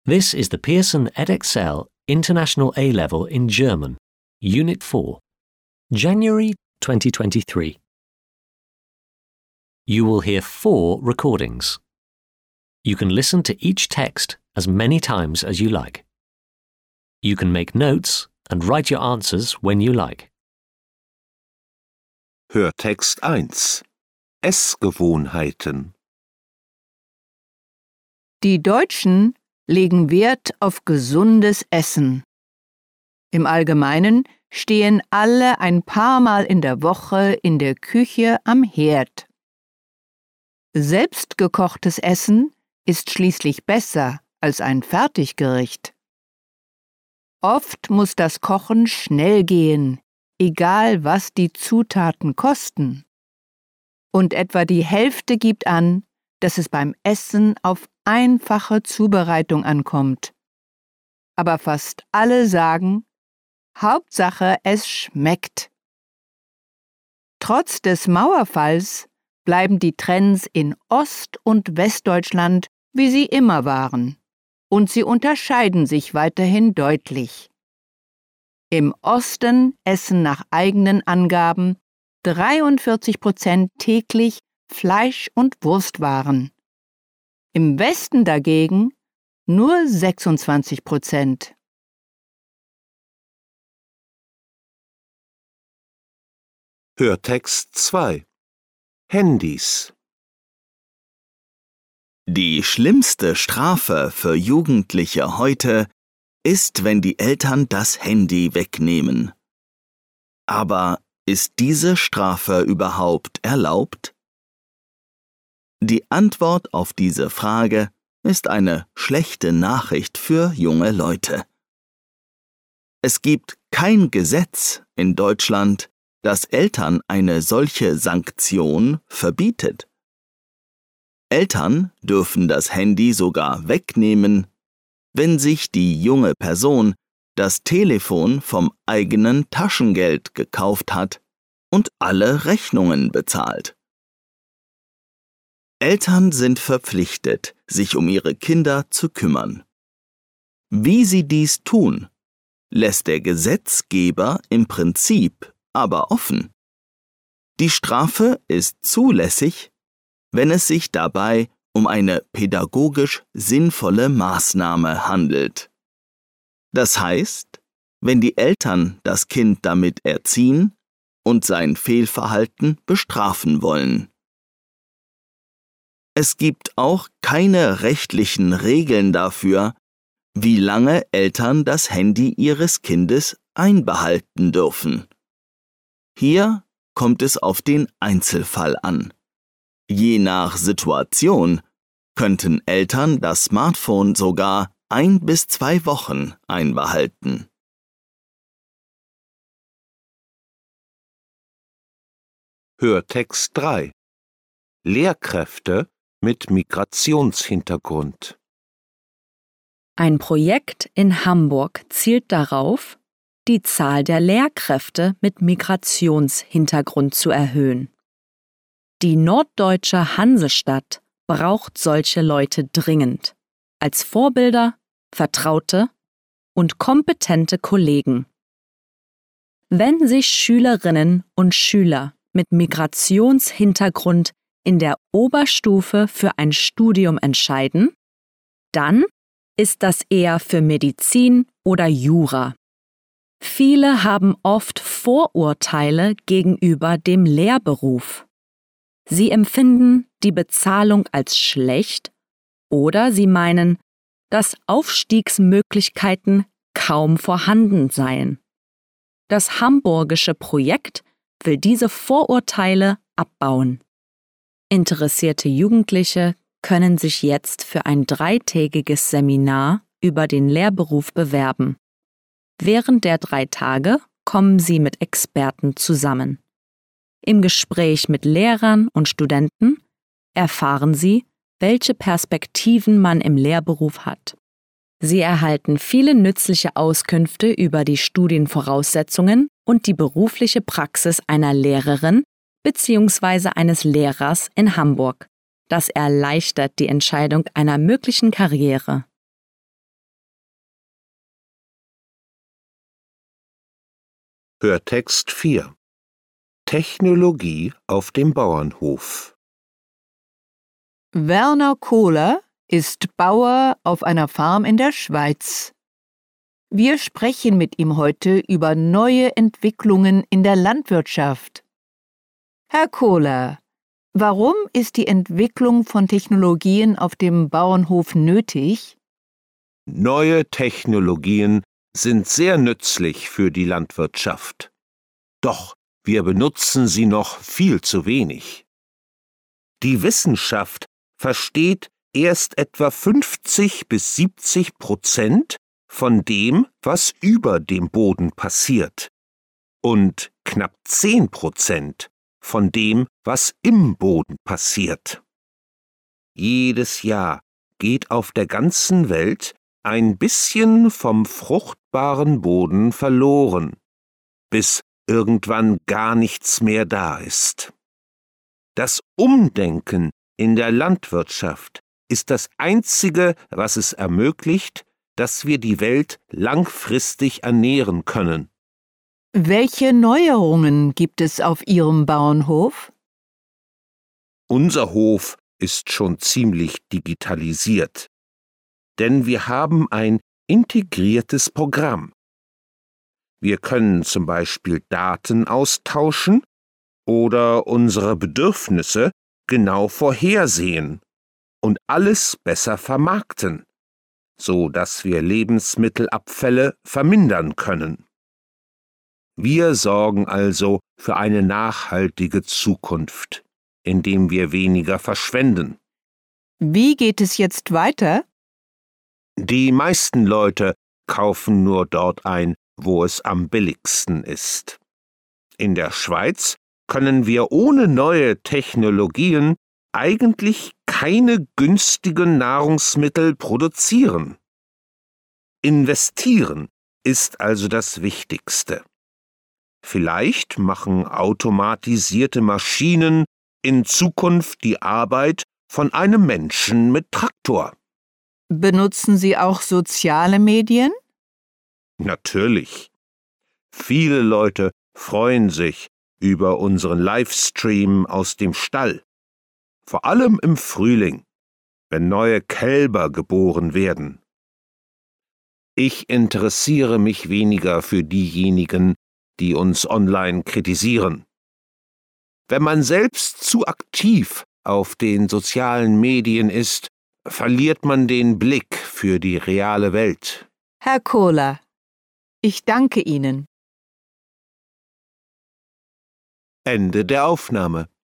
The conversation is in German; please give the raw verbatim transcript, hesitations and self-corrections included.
This is the Pearson Edexcel International A-Level in German, Unit four, January twenty twenty-three. You will hear four recordings. You can listen to each text as many times as you like. You can make notes and write your answers when you like. Hörtext eins. Essgewohnheiten. Die Deutschen legen Wert auf gesundes Essen. Im Allgemeinen stehen alle ein paar Mal in der Woche in der Küche am Herd. Selbstgekochtes Essen ist schließlich besser als ein Fertiggericht. Oft muss das Kochen schnell gehen, egal was die Zutaten kosten. Und etwa die Hälfte gibt an, dass es beim Essen auf einfache Zubereitung ankommt. Aber fast alle sagen, Hauptsache es schmeckt. Trotz des Mauerfalls bleiben die Trends in Ost- und Westdeutschland, wie sie immer waren. Und sie unterscheiden sich weiterhin deutlich. Im Osten essen nach eigenen Angaben dreiundvierzig Prozent täglich Fleisch- und Wurstwaren. Im Westen dagegen nur sechsundzwanzig Prozent. Hörtext zwei. Handys. Die schlimmste Strafe für Jugendliche heute ist, wenn die Eltern das Handy wegnehmen. Aber ist diese Strafe überhaupt erlaubt? Die Antwort auf diese Frage ist eine schlechte Nachricht für junge Leute. Es gibt kein Gesetz in Deutschland, das Eltern eine solche Sanktion verbietet. Eltern dürfen das Handy sogar wegnehmen, wenn sich die junge Person das Telefon vom eigenen Taschengeld gekauft hat und alle Rechnungen bezahlt. Eltern sind verpflichtet, sich um ihre Kinder zu kümmern. Wie sie dies tun, lässt der Gesetzgeber im Prinzip aber offen. Die Strafe ist zulässig, wenn es sich dabei um eine pädagogisch sinnvolle Maßnahme handelt. Das heißt, wenn die Eltern das Kind damit erziehen und sein Fehlverhalten bestrafen wollen. Es gibt auch keine rechtlichen Regeln dafür, wie lange Eltern das Handy ihres Kindes einbehalten dürfen. Hier kommt es auf den Einzelfall an. Je nach Situation könnten Eltern das Smartphone sogar ein bis zwei Wochen einbehalten. Hörtext drei. Lehrkräfte mit Migrationshintergrund. Ein Projekt in Hamburg zielt darauf, die Zahl der Lehrkräfte mit Migrationshintergrund zu erhöhen. Die norddeutsche Hansestadt braucht solche Leute dringend, als Vorbilder, Vertraute und kompetente Kollegen. Wenn sich Schülerinnen und Schüler mit Migrationshintergrund in der Oberstufe für ein Studium entscheiden, dann ist das eher für Medizin oder Jura. Viele haben oft Vorurteile gegenüber dem Lehrberuf. Sie empfinden die Bezahlung als schlecht oder sie meinen, dass Aufstiegsmöglichkeiten kaum vorhanden seien. Das hamburgische Projekt will diese Vorurteile abbauen. Interessierte Jugendliche können sich jetzt für ein dreitägiges Seminar über den Lehrberuf bewerben. Während der drei Tage kommen sie mit Experten zusammen. Im Gespräch mit Lehrern und Studenten erfahren sie, welche Perspektiven man im Lehrberuf hat. Sie erhalten viele nützliche Auskünfte über die Studienvoraussetzungen und die berufliche Praxis einer Lehrerin bzw. eines Lehrers in Hamburg. Das erleichtert die Entscheidung einer möglichen Karriere. Hörtext vier. Technologie auf dem Bauernhof. Werner Kohler ist Bauer auf einer Farm in der Schweiz. Wir sprechen mit ihm heute über neue Entwicklungen in der Landwirtschaft. Herr Kohler, warum ist die Entwicklung von Technologien auf dem Bauernhof nötig? Neue Technologien sind sehr nützlich für die Landwirtschaft. Doch wir benutzen sie noch viel zu wenig. Die Wissenschaft versteht erst etwa fünfzig bis siebzig Prozent von dem, was über dem Boden passiert, und knapp zehn Prozent von dem, was im Boden passiert. Jedes Jahr geht auf der ganzen Welt ein bisschen vom fruchtbaren Boden verloren, bis irgendwann gar nichts mehr da ist. Das Umdenken in der Landwirtschaft ist das Einzige, was es ermöglicht, dass wir die Welt langfristig ernähren können. Welche Neuerungen gibt es auf Ihrem Bauernhof? Unser Hof ist schon ziemlich digitalisiert, denn wir haben ein integriertes Programm. Wir können zum Beispiel Daten austauschen oder unsere Bedürfnisse genau vorhersehen und alles besser vermarkten, so dass wir Lebensmittelabfälle vermindern können. Wir sorgen also für eine nachhaltige Zukunft, indem wir weniger verschwenden. Wie geht es jetzt weiter? Die meisten Leute kaufen nur dort ein, wo es am billigsten ist. In der Schweiz können wir ohne neue Technologien eigentlich keine günstigen Nahrungsmittel produzieren. Investieren ist also das Wichtigste. Vielleicht machen automatisierte Maschinen in Zukunft die Arbeit von einem Menschen mit Traktor. Benutzen Sie auch soziale Medien? Natürlich. Viele Leute freuen sich über unseren Livestream aus dem Stall. Vor allem im Frühling, wenn neue Kälber geboren werden. Ich interessiere mich weniger für diejenigen, die uns online kritisieren. Wenn man selbst zu aktiv auf den sozialen Medien ist, verliert man den Blick für die reale Welt. Herr Kohler, ich danke Ihnen. Ende der Aufnahme.